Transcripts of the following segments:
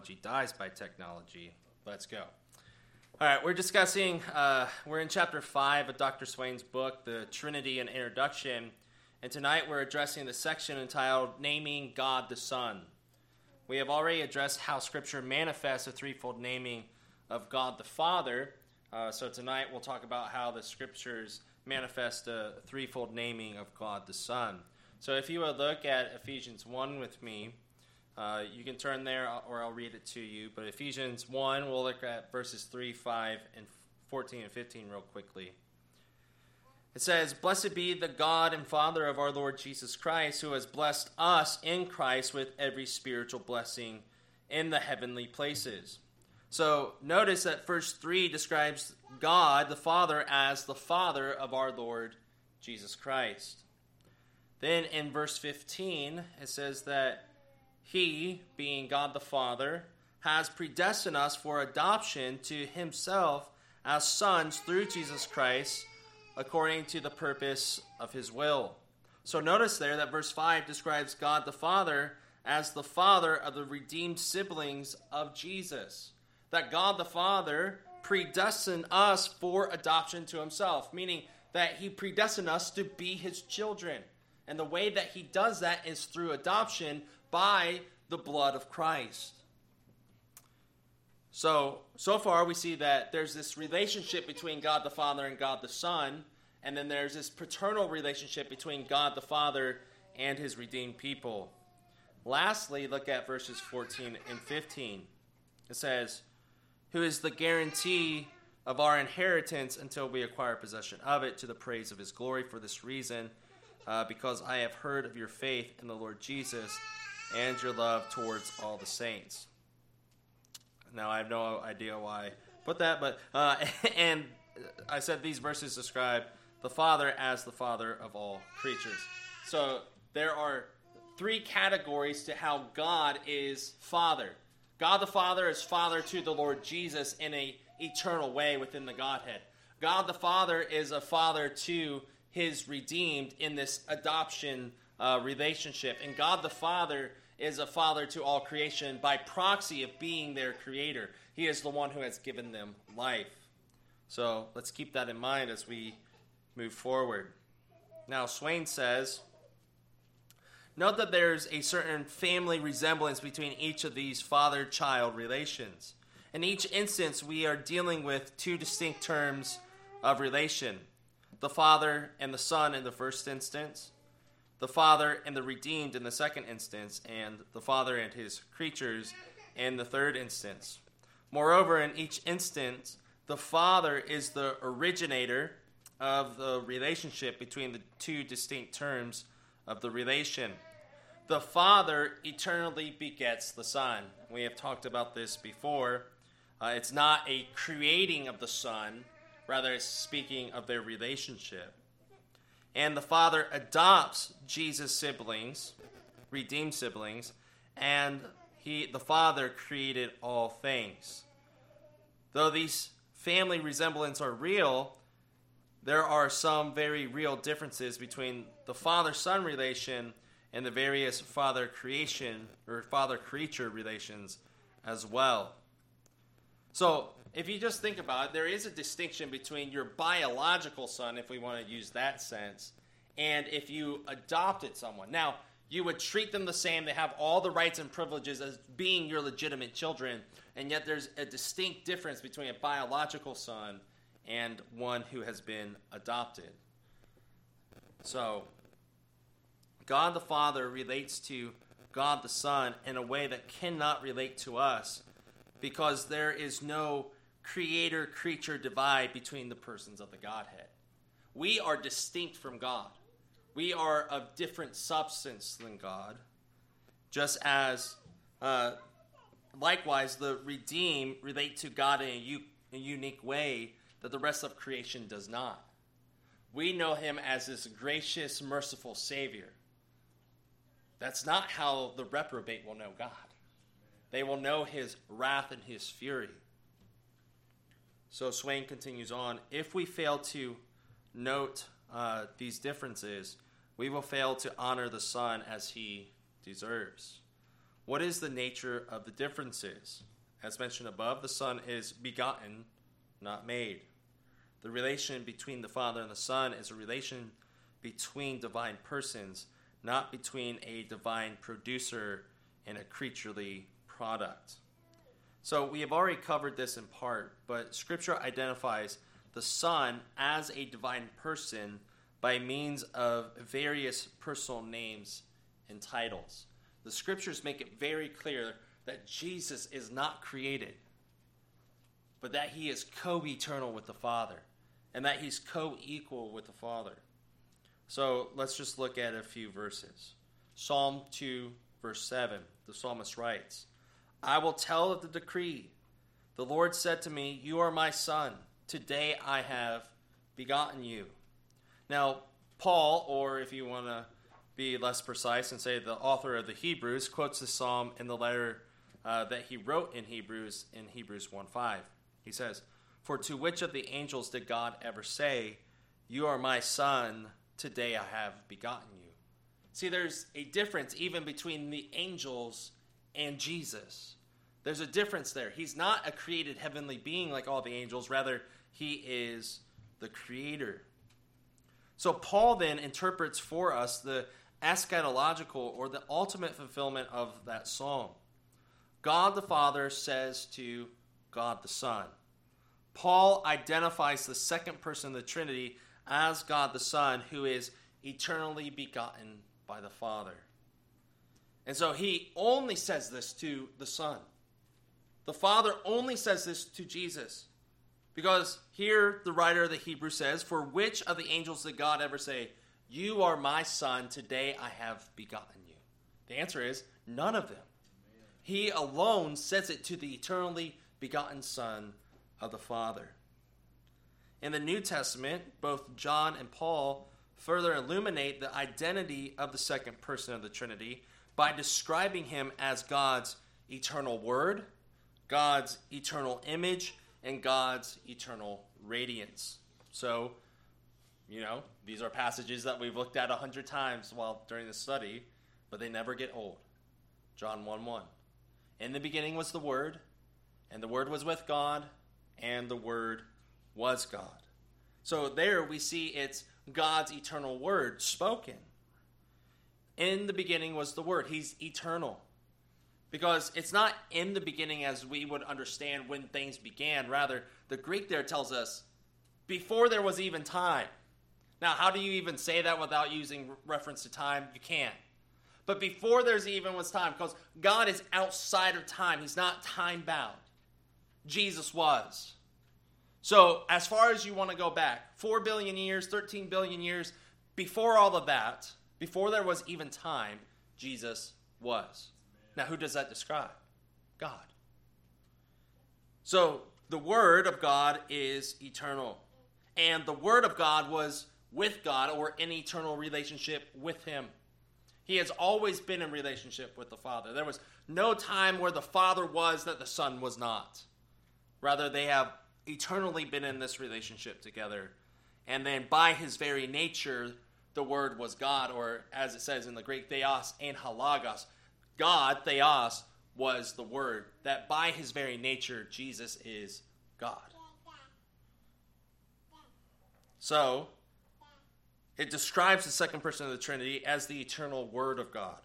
technology dies by technology. Let's go. All right, we're discussing, we're in chapter 5 of Dr. Swain's book, The Trinity and Introduction, and tonight we're addressing the section entitled Naming God the Son. We have already addressed how Scripture manifests a threefold naming of God the Father, so tonight we'll talk about how the Scriptures manifest a threefold naming of God the Son. So if you would look at Ephesians 1 with me, you can turn there or I'll read it to you. But Ephesians 1, we'll look at verses 3, 5, and 14 and 15 real quickly. It says, "Blessed be the God and Father of our Lord Jesus Christ, who has blessed us in Christ with every spiritual blessing in the heavenly places." So notice that verse 3 describes God the Father as the Father of our Lord Jesus Christ. Then in verse 15, it says that He, being God the Father, has predestined us for adoption to Himself as sons through Jesus Christ, according to the purpose of His will. So notice there that verse 5 describes God the Father as the Father of the redeemed siblings of Jesus. That God the Father predestined us for adoption to Himself, meaning that He predestined us to be His children. And the way that He does that is through adoption by the blood of Christ. So far we see that there's this relationship between God the Father and God the Son, and then there's this paternal relationship between God the Father and His redeemed people. Lastly, look at verses 14 and 15. It says, "Who is the guarantee of our inheritance until we acquire possession of it, to the praise of His glory. For this reason, because I have heard of your faith in the Lord Jesus and your love towards all the saints." Now, I have no idea why I put that, but and I said these verses describe the Father as the Father of all creatures. So there are three categories to how God is Father. God the Father is Father to the Lord Jesus in an eternal way within the Godhead. God the Father is a Father to His redeemed in this adoption relationship. And God the Father is a Father to all creation by proxy of being their Creator. He is the one who has given them life. So let's keep that in mind as we move forward. Now, Swain says, note that there's a certain family resemblance between each of these father-child relations. In each instance, we are dealing with two distinct terms of relation. The Father and the Son in the first instance, the Father and the redeemed in the second instance, and the Father and His creatures in the third instance. Moreover, in each instance, the Father is the originator of the relationship between the two distinct terms of the relation. The Father eternally begets the Son. We have talked about this before. It's not a creating of the Son, rather it's speaking of their relationship. And the Father adopts Jesus' siblings, redeemed siblings, and the Father created all things. Though these family resemblances are real, there are some very real differences between the Father-Son relation and the various father-creation or father-creature relations as well. So, if you just think about it, there is a distinction between your biological son, if we want to use that sense, and if you adopted someone. Now, you would treat them the same. They have all the rights and privileges as being your legitimate children, and yet there's a distinct difference between a biological son and one who has been adopted. So, God the Father relates to God the Son in a way that cannot relate to us because there is no creator-creature divide between the persons of the Godhead. We are distinct from God. We are of different substance than God, just as likewise the redeemed relate to God in a unique way that the rest of creation does not. We know Him as this gracious, merciful Savior. That's not how the reprobate will know God. They will know His wrath and His fury. So Swain continues on, if we fail to note these differences, we will fail to honor the Son as He deserves. What is the nature of the differences? As mentioned above, the Son is begotten, not made. The relation between the Father and the Son is a relation between divine persons, not between a divine producer and a creaturely product. So we have already covered this in part, but Scripture identifies the Son as a divine person by means of various personal names and titles. The Scriptures make it very clear that Jesus is not created, but that he is co-eternal with the Father, and that he's co-equal with the Father. So let's just look at a few verses. Psalm 2, verse 7, the psalmist writes, I will tell of the decree. The Lord said to me, you are my son. Today I have begotten you. Now, Paul, or if you want to be less precise and say the author of the Hebrews, quotes the psalm in the letter that he wrote in Hebrews 1:5. He says, for to which of the angels did God ever say, you are my son, today I have begotten you? See, there's a difference even between the angels and Jesus. There's a difference there. He's not a created heavenly being like all the angels. Rather, he is the creator. So Paul then interprets for us the eschatological or the ultimate fulfillment of that psalm. God the Father says to God the Son. Paul identifies the second person of the Trinity as God the Son, who is eternally begotten by the Father. And so he only says this to the Son. The Father only says this to Jesus. Because here the writer of the Hebrews says, for which of the angels did God ever say, you are my son, today I have begotten you? The answer is, none of them. He alone says it to the eternally begotten Son of the Father. In the New Testament, both John and Paul further illuminate the identity of the second person of the Trinity by describing him as God's eternal word, God's eternal image, and God's eternal radiance. So, these are passages that we've looked at 100 times during the study, but they never get old. John 1:1. In the beginning was the Word, and the Word was with God, and the Word was God. So there we see it's God's eternal word spoken. In the beginning was the Word. He's eternal. Because it's not in the beginning as we would understand when things began. Rather, the Greek there tells us before there was even time. Now, how do you even say that without using reference to time? You can't. But before there's even was time, because God is outside of time. He's not time-bound. Jesus was. So, as far as you want to go back, 4 billion years, 13 billion years, before all of that, before there was even time, Jesus was. Now, who does that describe? God. So, the Word of God is eternal. And the Word of God was with God, or in eternal relationship with Him. He has always been in relationship with the Father. There was no time where the Father was that the Son was not. Rather, they have eternally been in this relationship together. And then by His very nature, the Word was God, or as it says in the Greek, theos and halagos. God, theos, was the Word. That by His very nature, Jesus is God. So, it describes the second person of the Trinity as the eternal Word of God.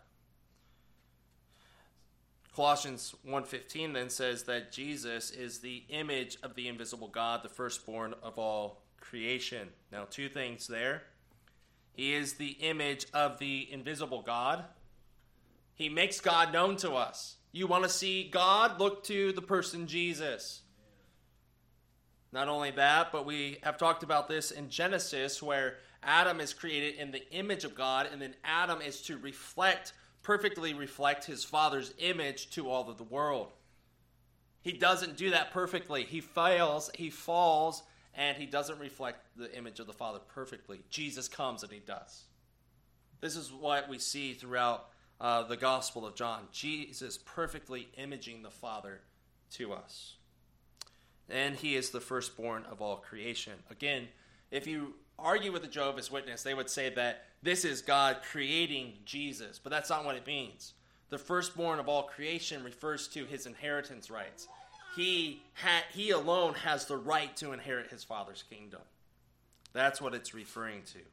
Colossians 1:15 then says that Jesus is the image of the invisible God, the firstborn of all creation. Now, two things there. He is the image of the invisible God. He makes God known to us. You want to see God? Look to the person Jesus. Not only that, but we have talked about this in Genesis, where Adam is created in the image of God, and then Adam is to perfectly reflect his father's image to all of the world. He doesn't do that perfectly. He fails, he falls, and he doesn't reflect the image of the Father perfectly. Jesus comes and he does. This is what we see throughout the Gospel of John. Jesus perfectly imaging the Father to us. And he is the firstborn of all creation. Again, if you argue with the Jehovah's Witness, they would say that this is God creating Jesus, but that's not what it means. the firstborn of all creation refers to his inheritance rights. He alone has the right to inherit his Father's kingdom. That's what it's referring to.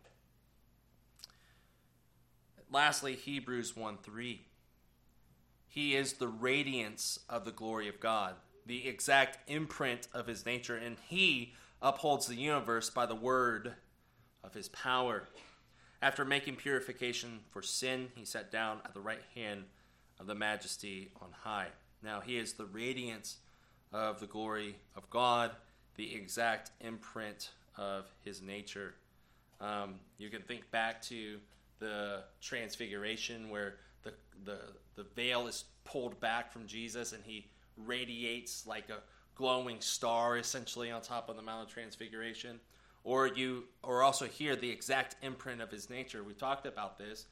Lastly, Hebrews 1:3. He is the radiance of the glory of God, the exact imprint of his nature, and he upholds the universe by the word of his power. After making purification for sin, he sat down at the right hand of the majesty on high. Now he is the radiance of the glory of God, the exact imprint of his nature. You can think back to the transfiguration where the veil is pulled back from Jesus and he radiates like a glowing star essentially on top of the Mount of Transfiguration. Or also here the exact imprint of his nature. We talked about this.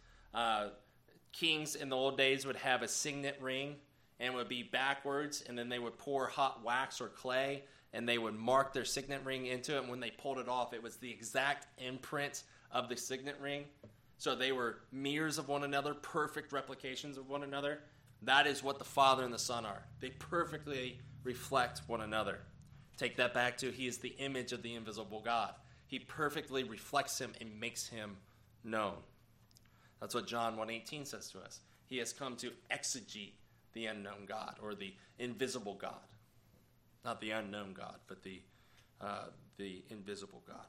Kings in the old days would have a signet ring and would be backwards, and then they would pour hot wax or clay and they would mark their signet ring into it, and when they pulled it off, it was the exact imprint of the signet ring. So they were mirrors of one another, perfect replications of one another. That is what the Father and the Son are. They perfectly reflect one another. Take that back to, he is the image of the invisible God. He perfectly reflects him and makes him known. That's what John 1:18 says to us. He has come to exegete the unknown God, or the invisible God. Not the unknown God, but the invisible God.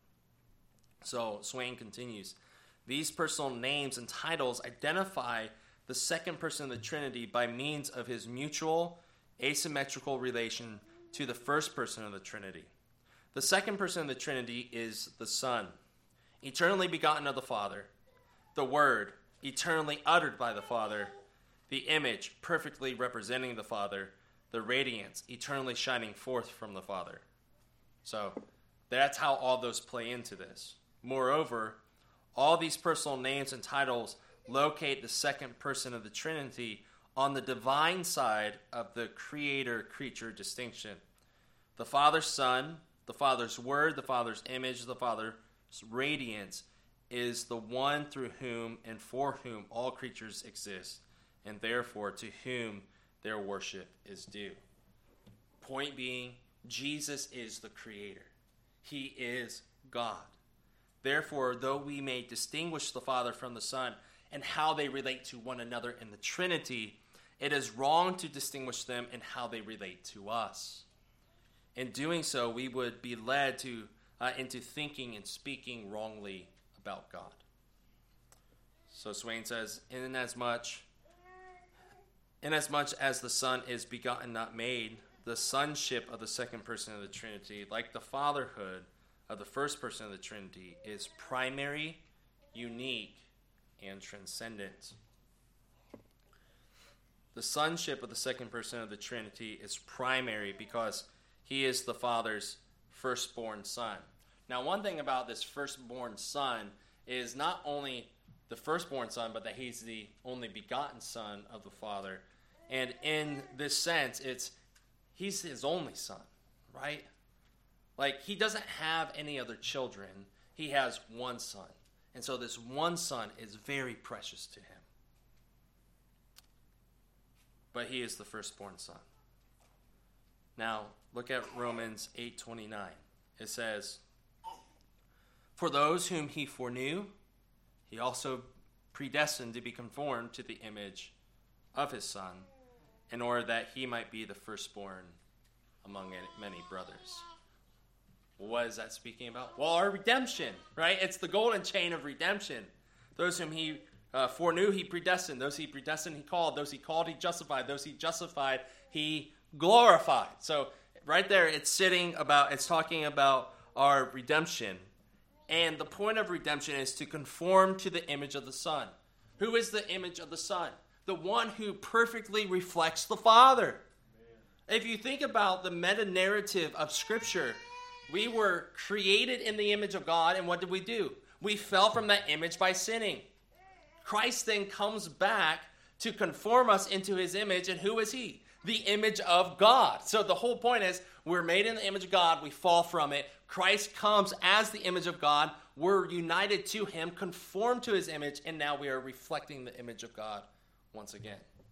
So Swain continues, these personal names and titles identify the second person of the Trinity by means of his mutual, asymmetrical relation to the first person of the Trinity. The second person of the Trinity is the Son, eternally begotten of the Father, the Word, eternally uttered by the Father, the image, perfectly representing the Father, the radiance, eternally shining forth from the Father. So that's how all those play into this. Moreover, all these personal names and titles locate the second person of the Trinity on the divine side of the creator-creature distinction. The Father's Son, the Father's Word, the Father's image, the Father's radiance is the one through whom and for whom all creatures exist, and therefore to whom their worship is due. Point being, Jesus is the Creator. He is God. Therefore, though we may distinguish the Father from the Son and how they relate to one another in the Trinity, it is wrong to distinguish them in how they relate to us. In doing so, we would be led into thinking and speaking wrongly about God. So Swain says, inasmuch as the Son is begotten, not made, the sonship of the second person of the Trinity, like the fatherhood of the first person of the Trinity, is primary, unique, and transcendent. The sonship of the second person of the Trinity is primary because he is the Father's firstborn Son. Now, one thing about this firstborn Son is not only the firstborn Son, but that he's the only begotten Son of the Father. And in this sense, he's his only son, right? Like, he doesn't have any other children. He has one son. And so this one son is very precious to him. But he is the firstborn son. Now, look at Romans 8:29. It says, for those whom he foreknew, he also predestined to be conformed to the image of his Son, in order that he might be the firstborn among many brothers. What is that speaking about? Well, our redemption, right? It's the golden chain of redemption. Those whom he foreknew, he predestined. Those he predestined, he called. Those he called, he justified. Those he justified, he glorified. So right there, it's talking about our redemption. And the point of redemption is to conform to the image of the Son. Who is the image of the Son? The one who perfectly reflects the Father. If you think about the meta-narrative of Scripture, we were created in the image of God, and what did we do? We fell from that image by sinning. Christ then comes back to conform us into his image, and who is he? The image of God. So the whole point is, we're made in the image of God, we fall from it. Christ comes as the image of God, we're united to him, conformed to his image, and now we are reflecting the image of God once again.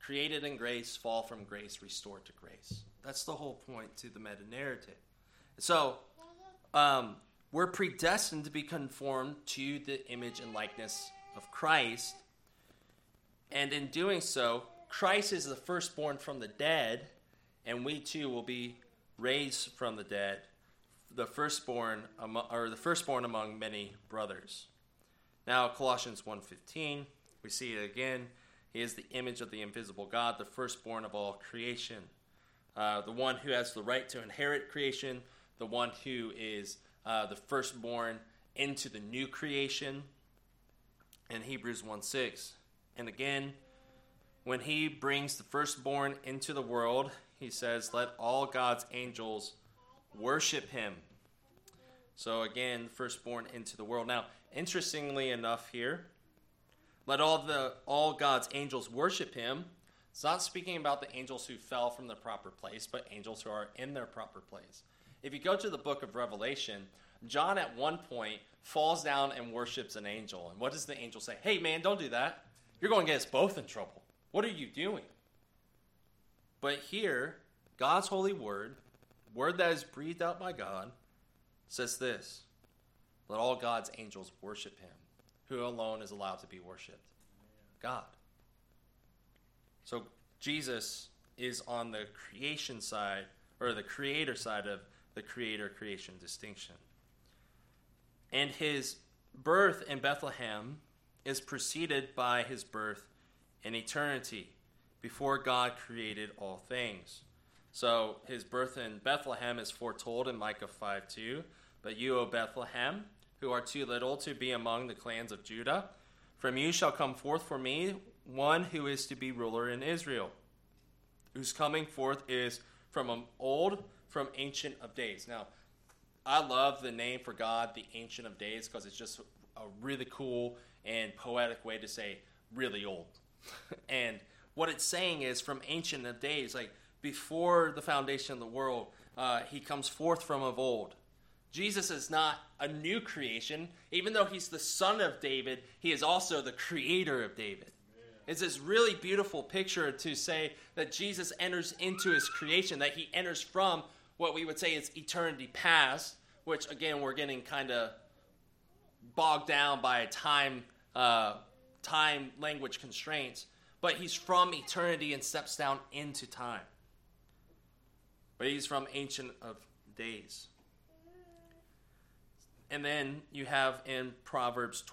Created in grace, fall from grace, restored to grace. That's the whole point to the meta-narrative. So, we're predestined to be conformed to the image and likeness of Christ. And in doing so, Christ is the firstborn from the dead, and we too will be raised from the dead, the firstborn among many brothers. Now, Colossians 1:15, we see it again. He is the image of the invisible God, the firstborn of all creation, the one who has the right to inherit creation, the one who is the firstborn into the new creation, in Hebrews 1:6. And again, when he brings the firstborn into the world, he says, let all God's angels worship him. So again, firstborn into the world. Now, interestingly enough here, let all God's angels worship him. It's not speaking about the angels who fell from the proper place, but angels who are in their proper place. If you go to the book of Revelation, John at one point falls down and worships an angel. And what does the angel say? Hey man, don't do that. You're going to get us both in trouble. What are you doing? But here, God's holy word that is breathed out by God, says this: let all God's angels worship him. Who alone is allowed to be worshipped? God. So Jesus is on the creation side, or the creator side of the creator-creation distinction. And his birth in Bethlehem is preceded by his birth in eternity, before God created all things. So his birth in Bethlehem is foretold in Micah 5:2. But you, O Bethlehem, who are too little to be among the clans of Judah, from you shall come forth for me one who is to be ruler in Israel, whose coming forth is from ancient of days. Now, I love the name for God, the Ancient of Days, because it's just a really cool and poetic way to say really old. And what it's saying is from Ancient of Days, like before the foundation of the world, he comes forth from of old. Jesus is not a new creation. Even though he's the son of David, he is also the creator of David. It's this really beautiful picture to say that Jesus enters into his creation, that he enters from what we would say is eternity past, which again we're getting kind of bogged down by time language constraints. But he's from eternity and steps down into time. But he's from Ancient of Days. And then you have in Proverbs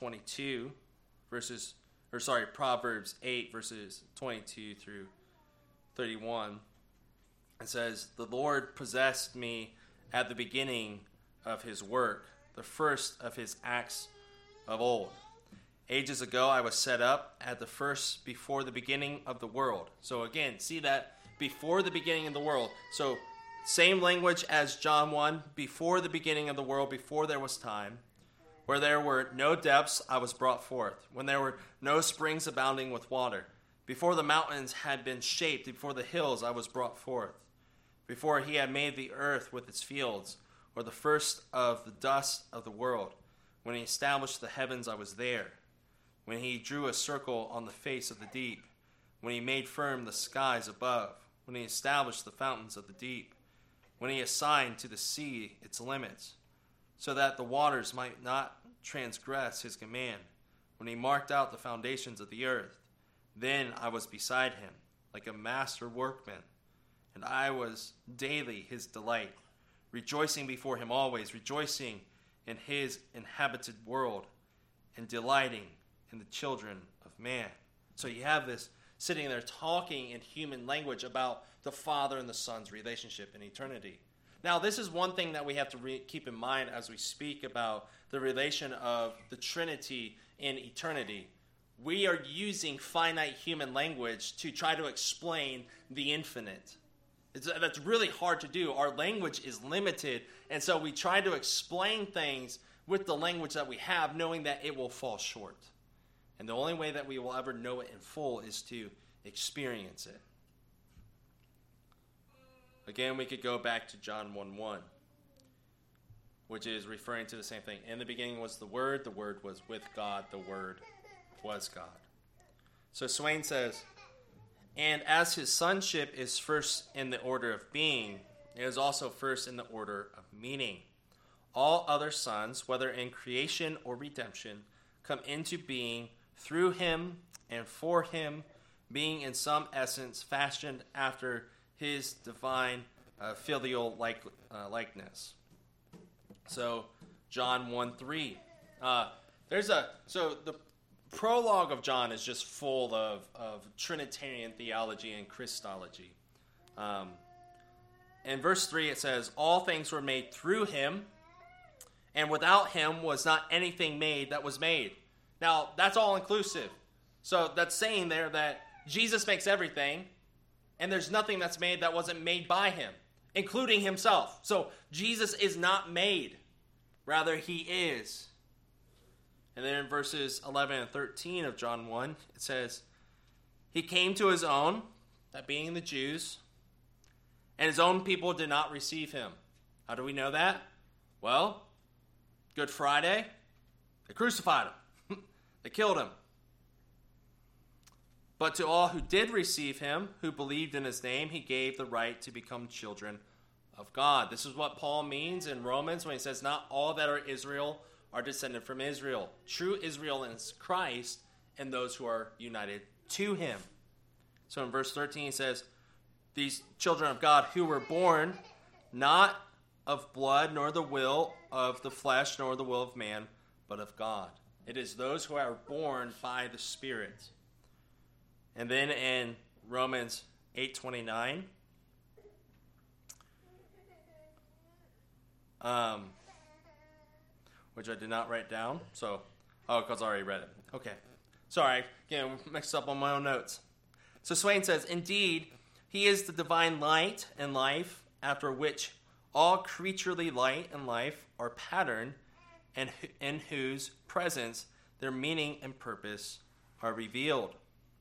8 verses 22 through 31. It says, the Lord possessed me at the beginning of his work, the first of his acts of old. Ages ago I was set up at the first before the beginning of the world. So again, see that before the beginning of the world. So same language as John 1, before the beginning of the world, before there was time. Where there were no depths, I was brought forth. When there were no springs abounding with water. Before the mountains had been shaped, before the hills, I was brought forth. Before he had made the earth with its fields, or the first of the dust of the world. When he established the heavens, I was there. When he drew a circle on the face of the deep. When he made firm the skies above. When he established the fountains of the deep. When he assigned to the sea its limits, so that the waters might not transgress his command. When he marked out the foundations of the earth, then I was beside him, like a master workman, and I was daily his delight, rejoicing before him always, rejoicing in his inhabited world, and delighting in the children of man. So you have this sitting there talking in human language about the Father and the Son's relationship in eternity. Now, this is one thing that we have to keep in mind as we speak about the relation of the Trinity in eternity. We are using finite human language to try to explain the infinite. That's really hard to do. Our language is limited, and so we try to explain things with the language that we have, knowing that it will fall short. And the only way that we will ever know it in full is to experience it. Again, we could go back to John 1:1, which is referring to the same thing. In the beginning was the Word was with God, the Word was God. So Swain says, And as his sonship is first in the order of being, it is also first in the order of meaning. All other sons, whether in creation or redemption, come into being through him and for him, being in some essence fashioned after his divine filial likeness. So John 1:3. So the prologue of John is just full of Trinitarian theology and Christology. In verse 3 it says, all things were made through him, and without him was not anything made that was made. Now, that's all inclusive. So that's saying there that Jesus makes everything, and there's nothing that's made that wasn't made by him, including himself. So Jesus is not made. Rather, he is. And then in verses 11 and 13 of John 1, it says, he came to his own, that being the Jews, and his own people did not receive him. How do we know that? Well, Good Friday, they crucified him. They killed him. But to all who did receive him, who believed in his name, he gave the right to become children of God. This is what Paul means in Romans when he says, not all that are Israel are descended from Israel. True Israel is Christ and those who are united to him. So in verse 13 he says, these children of God who were born not of blood, nor the will of the flesh, nor the will of man, but of God. It is those who are born by the Spirit. And then in Romans 8:29, which I did not write down, because I already read it. Okay. Sorry, mixed up on my own notes. So Swain says, indeed, he is the divine light and life, after which all creaturely light and life are patterned, and in whose presence their meaning and purpose are revealed.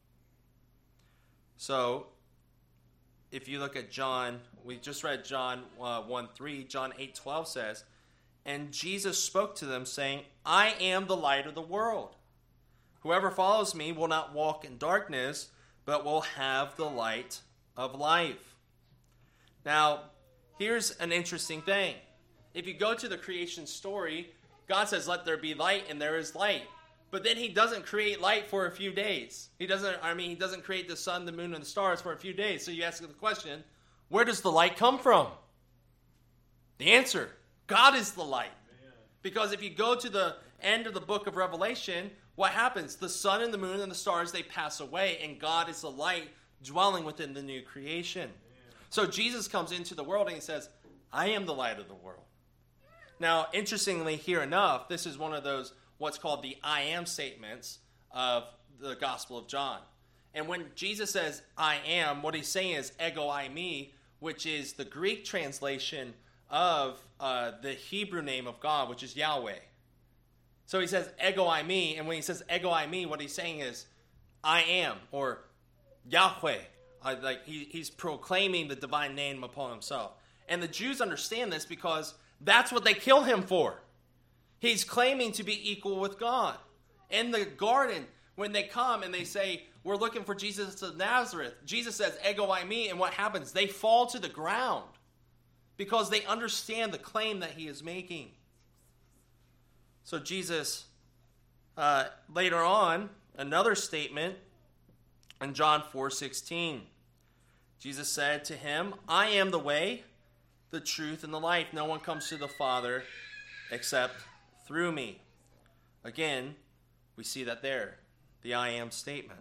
So, if you look at John, we just read John 1:3, John 8:12 says, and Jesus spoke to them, saying, I am the light of the world. Whoever follows me will not walk in darkness, but will have the light of life. Now, here's an interesting thing. If you go to the creation story, God says, let there be light, and there is light. But then he doesn't create light for a few days. He doesn't create the sun, the moon, and the stars for a few days. So you ask the question, where does the light come from? The answer, God is the light. Because if you go to the end of the book of Revelation, what happens? The sun and the moon and the stars, they pass away, and God is the light dwelling within the new creation. So Jesus comes into the world and he says, I am the light of the world. Now, interestingly here enough, this is one of those what's called the I am statements of the Gospel of John. And when Jesus says I am, what he's saying is ego eimi, which is the Greek translation of the Hebrew name of God, which is Yahweh. So he says ego eimi, and when he says ego eimi, what he's saying is I am, or Yahweh. He's proclaiming the divine name upon himself. And the Jews understand this because that's what they kill him for. He's claiming to be equal with God. In the garden, when they come and they say, we're looking for Jesus of Nazareth, Jesus says, ego eimi, and what happens? They fall to the ground because they understand the claim that he is making. So Jesus, later on, another statement in John 4:16, Jesus said to him, I am the way, the truth, and the life. No one comes to the Father except through me. Again, we see that there, the I am statement.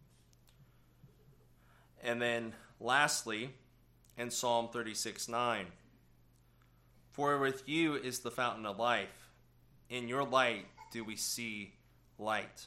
And then lastly, in Psalm 36:9, for with you is the fountain of life. In your light do we see light.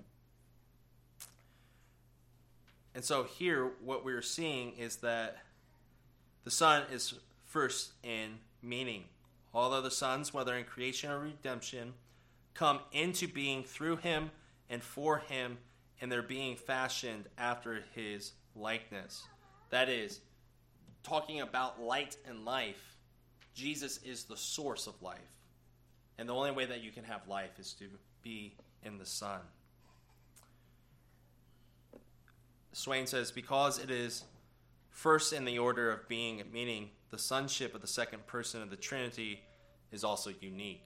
And so here, what we're seeing is that the Son is first in meaning. All other sons, whether in creation or redemption, come into being through him and for him, and they're being fashioned after his likeness. That is, talking about light and life, Jesus is the source of life. And the only way that you can have life is to be in the Son. Swain says, because it is first in the order of being, meaning the sonship of the second person of the Trinity is also unique.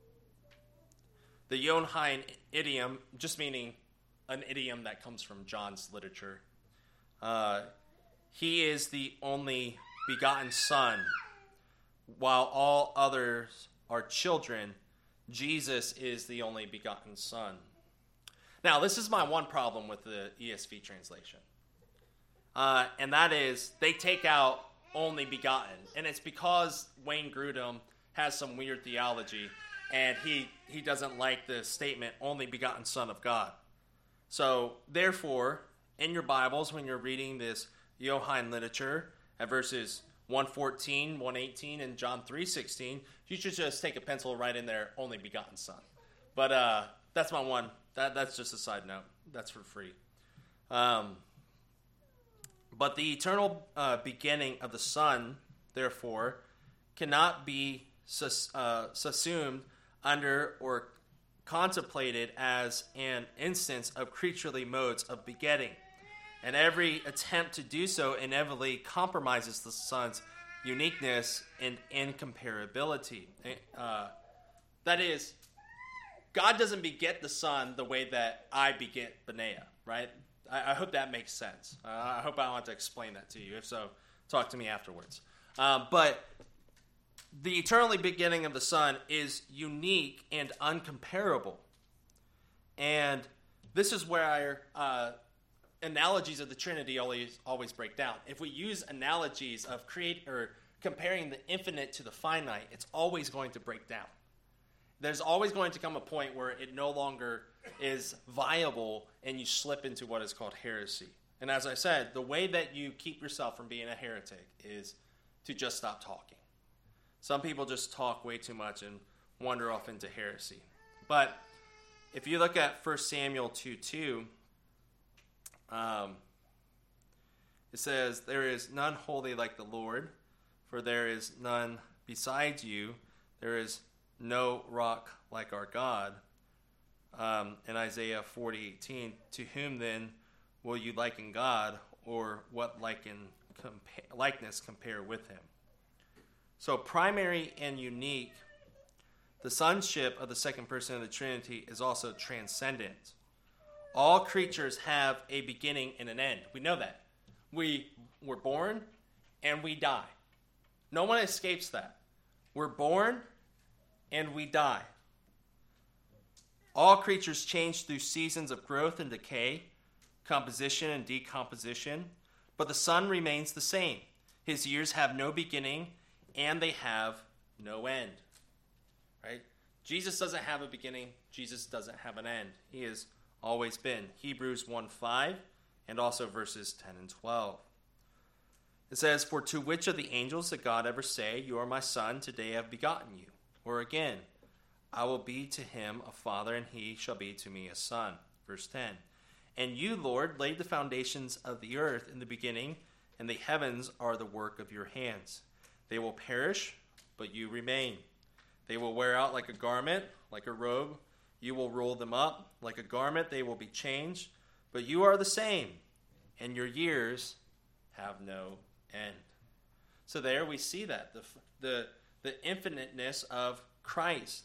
The Yonhain idiom, just meaning an idiom that comes from John's literature, he is the only begotten Son, while all others are children. Jesus is the only begotten Son. Now, this is my one problem with the ESV translation. And that is, they take out only begotten. And it's because Wayne Grudem has some weird theology, and he doesn't like the statement, only begotten Son of God. So, therefore, in your Bibles, when you're reading this Yonhain literature, at verses 1:14, 1:18, and John 3:16, you should just take a pencil right in there, only begotten Son. But that's my one. That's just a side note. That's for free. But the eternal beginning of the Son, therefore, cannot be subsumed under or contemplated as an instance of creaturely modes of begetting. And every attempt to do so inevitably compromises the Son's uniqueness and incomparability. That is, God doesn't beget the Son the way that I beget Benaiah, right? I hope that makes sense. I hope I don't have to explain that to you. If so, talk to me afterwards. But the eternally beginning of the Son is unique and uncomparable. And this is where our analogies of the Trinity always break down. If we use analogies of comparing the infinite to the finite, it's always going to break down. There's always going to come a point where it no longer is viable and you slip into what is called heresy. And as I said, the way that you keep yourself from being a heretic is to just stop talking. Some people just talk way too much and wander off into heresy. But if you look at 1 Samuel 2:2, it says, "There is none holy like the Lord, for there is none besides you. There is no rock like our God." In Isaiah 40:18, "To whom then will you liken God, or what likeness compare with him?" So primary and unique, the sonship of the second person of the Trinity is also transcendent. All creatures have a beginning and an end. We know that. We were born and we die. No one escapes that. We're born and we die. All creatures change through seasons of growth and decay, composition and decomposition, but the Son remains the same. His years have no beginning and they have no end. Right? Jesus doesn't have a beginning. Jesus doesn't have an end. He has always been. Hebrews 1:5 and also verses 10 and 12. It says, "For to which of the angels did God ever say, 'You are my son, today I have begotten you'? Or again, 'I will be to him a father, and he shall be to me a son'." Verse 10. "And you, Lord, laid the foundations of the earth in the beginning, and the heavens are the work of your hands. They will perish, but you remain. They will wear out like a garment, like a robe. You will roll them up. Like a garment they will be changed, but you are the same, and your years have no end." So there we see that, the infiniteness of Christ.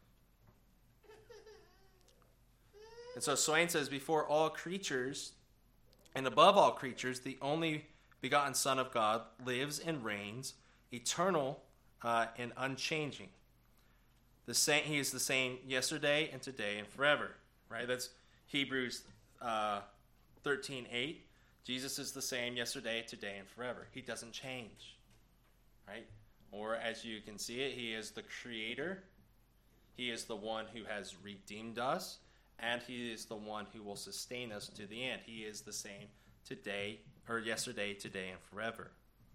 And so Swain says, "Before all creatures, and above all creatures, the only begotten Son of God lives and reigns, eternal and unchanging. He is the same yesterday and today and forever." Right? That's Hebrews 13:8. Jesus is the same yesterday, today, and forever. He doesn't change. Right? Or as you can see it, he is the creator. He is the one who has redeemed us. And he is the one who will sustain us to the end. He is the same today, or yesterday, today, and forever.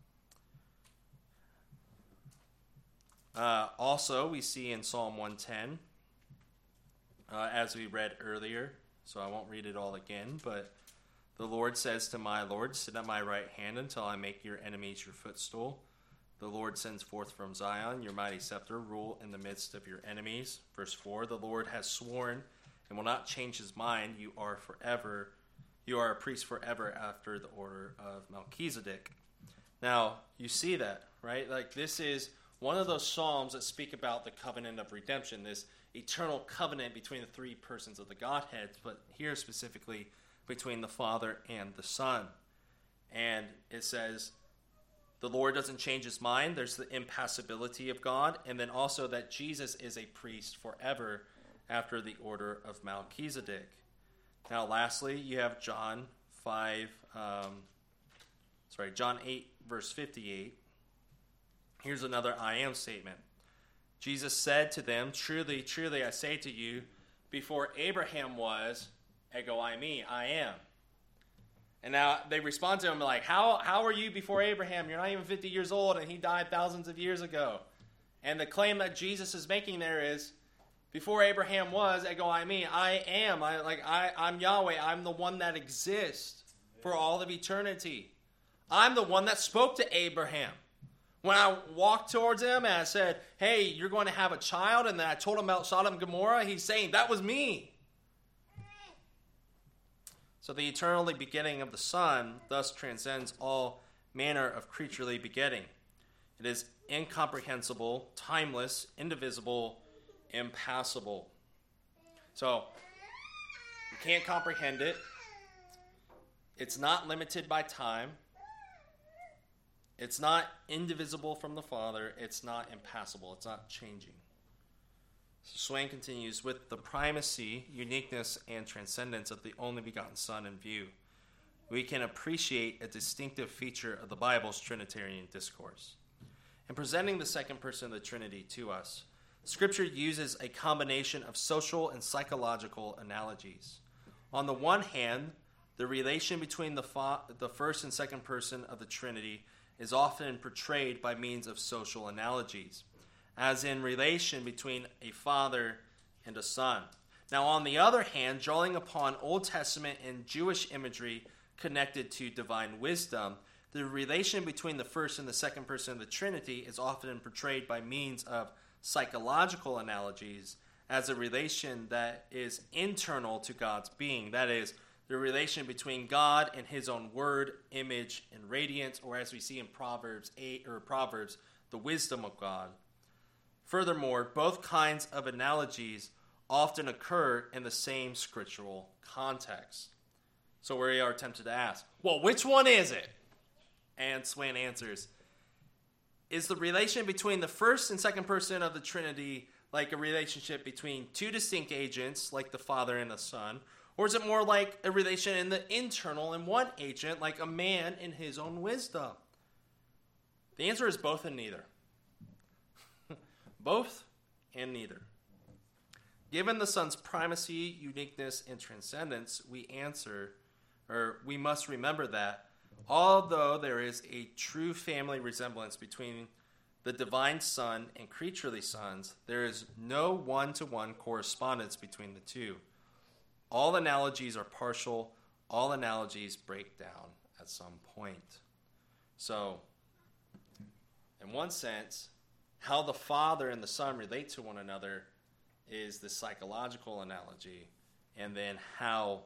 Also, we see in Psalm 110, as we read earlier, so I won't read it all again, but the Lord says to my Lord, "Sit at my right hand until I make your enemies your footstool. The Lord sends forth from Zion your mighty scepter, rule in the midst of your enemies." Verse 4, "The Lord has sworn and will not change his mind. You you are a priest forever after the order of Melchizedek. Now, you see that, right? Like, this is one of those psalms that speak about the covenant of redemption, this eternal covenant between the three persons of the Godhead, but here specifically between the Father and the Son. And it says, the Lord doesn't change his mind. There's the impassibility of God, and then also that Jesus is a priest forever after the order of Melchizedek. Now, lastly, you have John 8, verse 58. Here's another I am statement. Jesus said to them, "Truly, truly, I say to you, before Abraham was, ego eimi, I am." And now they respond to him like, how are you before Abraham? You're not even 50 years old, and he died thousands of years ago. And the claim that Jesus is making there is, before Abraham was, ego eimi, I am. I'm Yahweh. I'm the one that exists for all of eternity. I'm the one that spoke to Abraham. When I walked towards him and I said, hey, you're going to have a child, and then I told him about Sodom and Gomorrah, he's saying, that was me. So the eternally begetting of the Son thus transcends all manner of creaturely begetting. It is incomprehensible, timeless, indivisible, impassible. So you can't comprehend it. It's not limited by time. It's not indivisible from the Father. It's not impassible. It's not changing. So Swain continues, with the primacy, uniqueness, and transcendence of the only begotten Son in view, we can appreciate a distinctive feature of the Bible's Trinitarian discourse. In presenting the second person of the Trinity to us, Scripture uses a combination of social and psychological analogies. On the one hand, the relation between the first and second person of the Trinity is often portrayed by means of social analogies, as in relation between a father and a son. Now, on the other hand, drawing upon Old Testament and Jewish imagery connected to divine wisdom, the relation between the first and the second person of the Trinity is often portrayed by means of psychological analogies as a relation that is internal to God's being. That is, the relation between God and his own word, image, and radiance, or as we see in Proverbs, the wisdom of God. Furthermore, both kinds of analogies often occur in the same scriptural context. So we are tempted to ask, well, which one is it? And Swain answers, is the relation between the first and second person of the Trinity like a relationship between two distinct agents, like the Father and the Son? Or is it more like a relation in the internal in one agent, like a man in his own wisdom? The answer is both and neither. Both and neither. Given the Son's primacy, uniqueness, and transcendence, we must remember that although there is a true family resemblance between the divine Son and creaturely sons, there is no one-to-one correspondence between the two. All analogies are partial. All analogies break down at some point. So, in one sense, how the Father and the Son relate to one another is the psychological analogy. And then how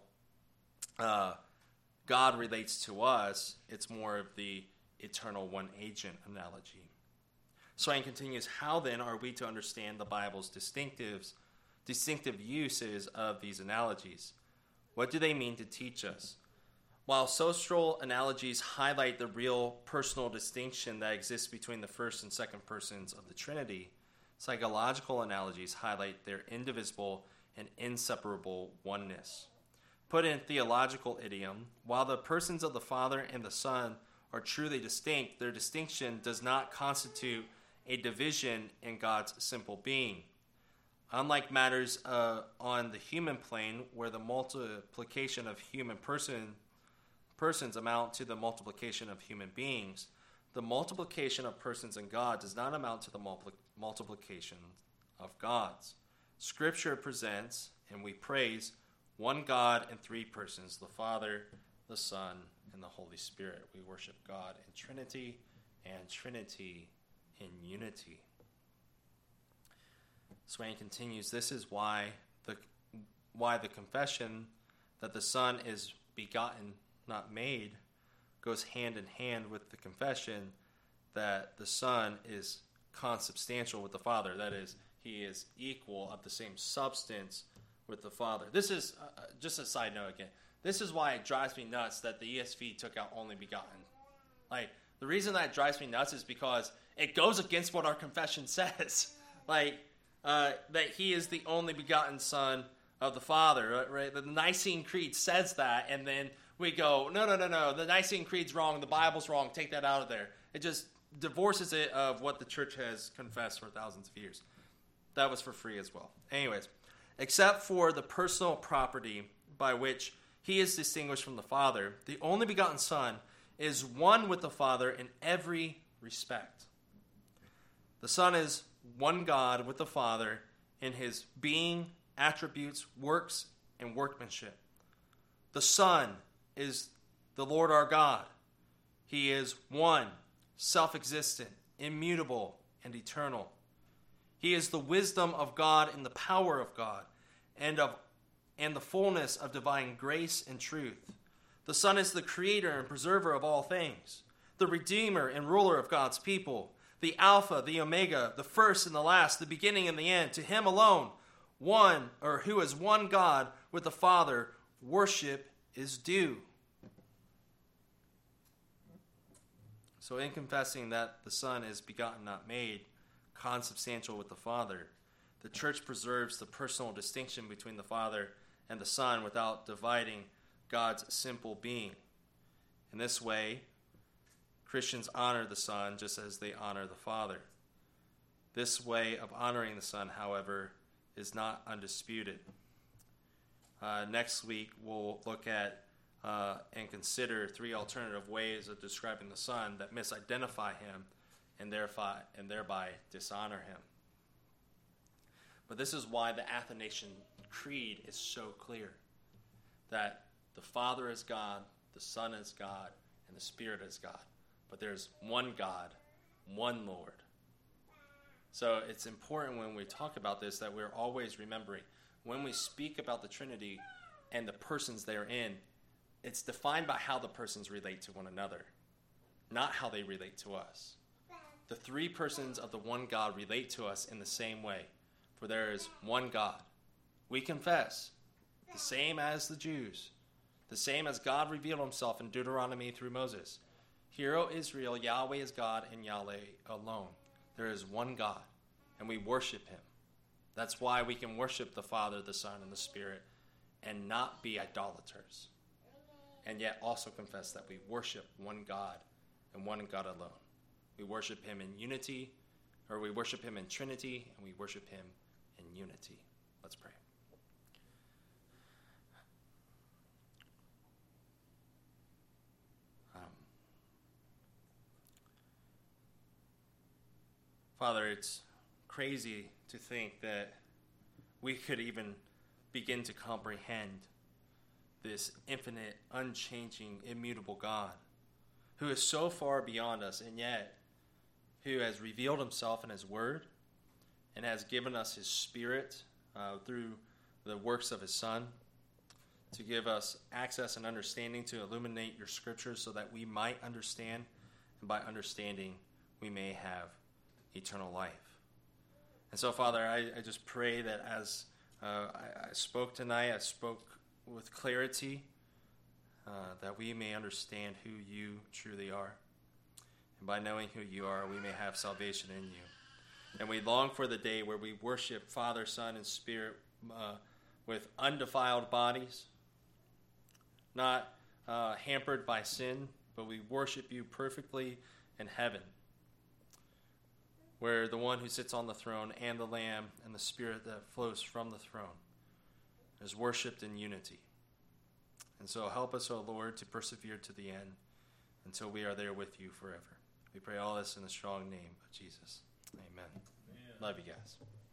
God relates to us, it's more of the eternal one-agent analogy. Swain continues, how then are we to understand the Bible's distinctive uses of these analogies? What do they mean to teach us? While social analogies highlight the real personal distinction that exists between the first and second persons of the Trinity, psychological analogies highlight their indivisible and inseparable oneness. Put in theological idiom, while the persons of the Father and the Son are truly distinct, their distinction does not constitute a division in God's simple being. Unlike matters on the human plane, where the multiplication of human persons amount to the multiplication of human beings, the multiplication of persons in God does not amount to the multiplication of gods. Scripture presents, and we praise, one God in three persons, the Father, the Son, and the Holy Spirit. We worship God in Trinity and Trinity in unity. Swain continues, this is why the confession that the Son is begotten, not made, goes hand in hand with the confession that the Son is consubstantial with the Father. That is, he is equal of the same substance with the Father. This is, just a side note again, this is why it drives me nuts that the ESV took out only begotten. Like, the reason that drives me nuts is because it goes against what our confession says. That he is the only begotten Son of the Father, right? The Nicene Creed says that, and then we go, no, the Nicene Creed's wrong, the Bible's wrong, take that out of there. It just divorces it of what the church has confessed for thousands of years. That was for free as well. Anyways, except for the personal property by which he is distinguished from the Father, the only begotten Son is one with the Father in every respect. The Son is one God with the Father in his being, attributes, works, and workmanship. The Son is the Lord our God. He is one, self-existent, immutable, and eternal. He is the wisdom of God and the power of God, and the fullness of divine grace and truth. The Son is the creator and preserver of all things, the redeemer and ruler of God's people, the Alpha, the Omega, the first and the last, the beginning and the end. To him alone, who is one God with the Father, worship is due. So in confessing that the Son is begotten, not made, consubstantial with the Father, the church preserves the personal distinction between the Father and the Son without dividing God's simple being. In this way, Christians honor the Son just as they honor the Father. This way of honoring the Son, however, is not undisputed. Next week, we'll look at and consider 3 alternative ways of describing the Son that misidentify him and thereby dishonor him. But this is why the Athanasian Creed is so clear, that the Father is God, the Son is God, and the Spirit is God. But there's one God, one Lord. So it's important when we talk about this that we're always remembering, when we speak about the Trinity and the persons therein, it's defined by how the persons relate to one another, not how they relate to us. The 3 persons of the one God relate to us in the same way, for there is one God. We confess, the same as the Jews, the same as God revealed himself in Deuteronomy through Moses. Hear, O Israel, Yahweh is God and Yahweh alone. There is one God, and we worship him. That's why we can worship the Father, the Son, and the Spirit, and not be idolaters, and yet also confess that we worship one God and one God alone. We worship him in unity, or we worship him in Trinity, and we worship him in unity. Let's pray. Father, it's crazy to think that we could even begin to comprehend this infinite, unchanging, immutable God who is so far beyond us, and yet who has revealed himself in his word and has given us his Spirit through the works of his Son to give us access and understanding to illuminate your scriptures so that we might understand, and by understanding we may have eternal life. And so, Father, I just pray that as I spoke tonight, I spoke with clarity, that we may understand who you truly are. And by knowing who you are, we may have salvation in you. And we long for the day where we worship Father, Son, and Spirit with undefiled bodies, not hampered by sin, but we worship you perfectly in heaven, where the one who sits on the throne and the Lamb and the Spirit that flows from the throne is worshipped in unity. And so help us, O Lord, to persevere to the end until we are there with you forever. We pray all this in the strong name of Jesus. Amen. Love you guys.